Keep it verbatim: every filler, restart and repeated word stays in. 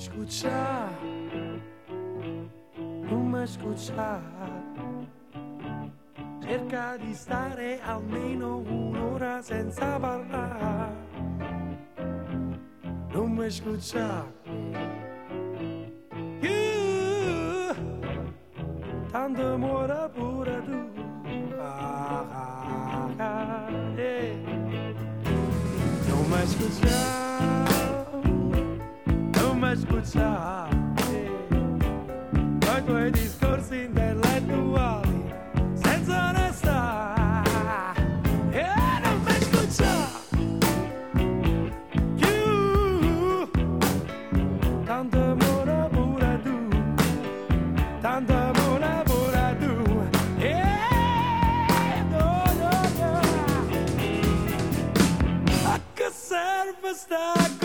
scuccia, non mi scuccia, cerca di stare almeno un'ora senza parlare, non mi scuccia, uh, tanto muore pure tu, ah, ah, ah, eh. Non mi scuccia, scusa, eh. Poi i tuoi discorsi intellettuali senza onestà, e non mi scusa più, tanto amore pure tu, tanto amore pure tu, eh, no, no, no. A che serve sta